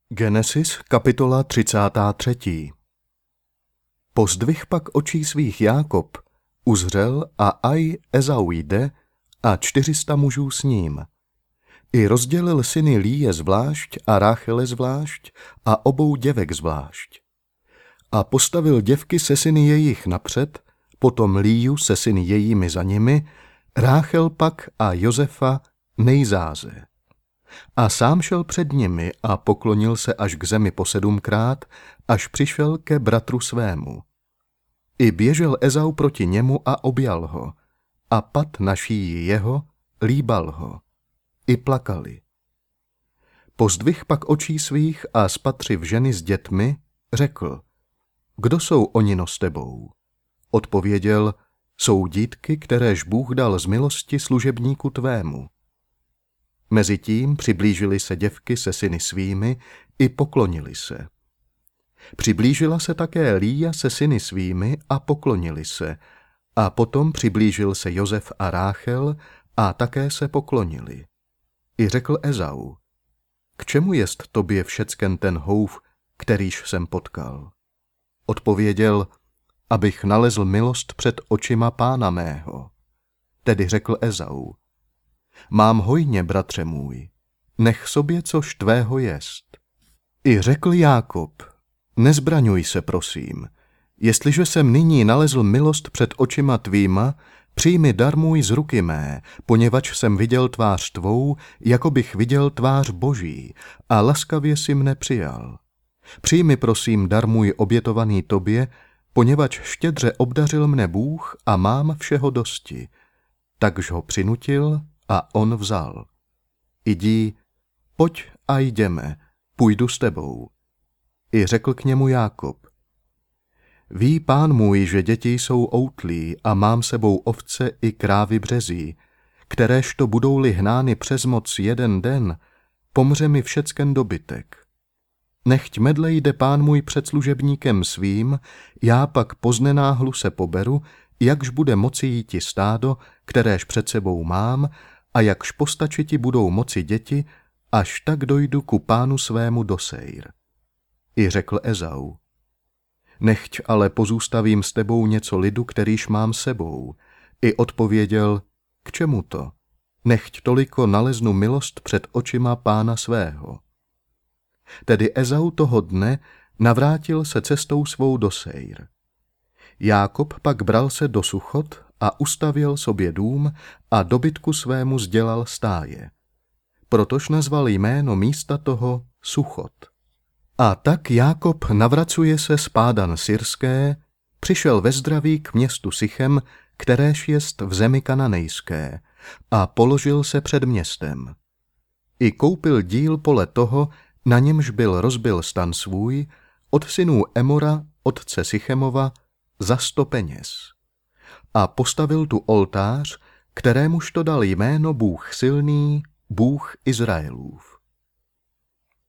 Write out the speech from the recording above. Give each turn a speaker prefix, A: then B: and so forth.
A: Genesis, kapitola 33. Pozdvih pak očí svých Jákob, uzřel a aj Ezau jde a 400 mužů s ním. I rozdělil syny Líje zvlášť a Ráchele zvlášť a obou děvek zvlášť. A postavil děvky se syny jejich napřed, potom Líju se syny jejími za nimi, Ráchel pak a Josefa nejzáze. A sám šel před nimi a poklonil se až k zemi po 7krát, až přišel ke bratru svému. I běžel Ezau proti němu a objal ho, a pad na šíji jeho, líbal ho. I plakali. Pozdvih pak očí svých a spatřiv ženy s dětmi, řekl: Kdo jsou onino s tebou? Odpověděl: Jsou dítky, kteréž Bůh dal z milosti služebníku tvému. Mezitím přiblížily se děvky se syny svými i poklonili se. Přiblížila se také Líja se syny svými a poklonili se, a potom přiblížil se Josef a Ráchel a také se poklonili. I řekl Ezau: K čemu jest tobě všecken ten houf, kterýž jsem potkal? Odpověděl: Abych nalezl milost před očima pána mého. Tedy řekl Ezau: Mám hojně, bratře můj, nech sobě což tvého jest. I řekl Jákob: Nezbraňuj se, prosím. Jestliže jsem nyní nalezl milost před očima tvýma, přijmi dar můj z ruky mé, poněvadž jsem viděl tvář tvou, jako bych viděl tvář Boží, a laskavě si mne přijal. Přijmi, prosím, dar můj obětovaný tobě, poněvadž štědře obdařil mne Bůh a mám všeho dosti. Takž ho přinutil a on vzal. Jdi, pojď a jdeme, půjdu s tebou. I řekl k němu Jákob: Ví pán můj, že děti jsou outlí a mám sebou ovce i krávy březí, kteréžto budou-li hnány přes moc jeden den, pomře mi všecken dobytek. Nechť medle jde pán můj před služebníkem svým, já pak poznenáhlu se poberu, jakž bude moci jíti stádo, kteréž před sebou mám, a jakž postačiti budou moci děti, až tak dojdu ku pánu svému do Sejr. I řekl Ezau: Nechť ale pozůstavím s tebou něco lidu, kterýž mám sebou. I odpověděl: K čemu to? Nechť toliko naleznu milost před očima pána svého. Tedy Ezau toho dne navrátil se cestou svou do Sejr. Jákob pak bral se do Suchot a ustavěl sobě dům a dobytku svému sdělal stáje. Protož nazval jméno místa toho Suchot. A tak Jákob navracuje se z Pádan Syrské, přišel ve zdraví k městu Sichem, kteréž jest v zemi kananejské, a položil se před městem. I koupil díl pole toho, na němž byl rozbil stan svůj, od synů Emora, otce Sichemova, za 100 peněz. A postavil tu oltář, kterémuž to dal jméno Bůh silný, Bůh Izraelův.